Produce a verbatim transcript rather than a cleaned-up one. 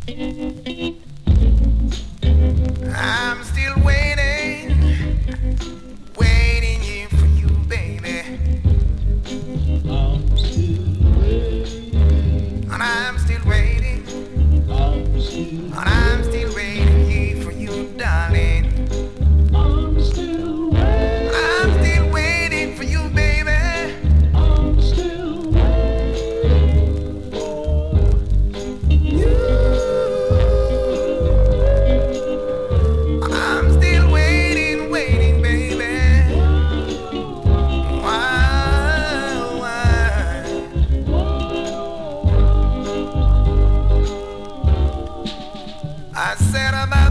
I'm still waiting, waiting here for you, baby. I'm still waiting. And I'm still waiting, I'm still and I'm still waiting here for you, darling. I'm still And I'm waiting. still waiting for you, baby. I'm still waiting for You. I'm still waiting, waiting, baby. Why, why? I said about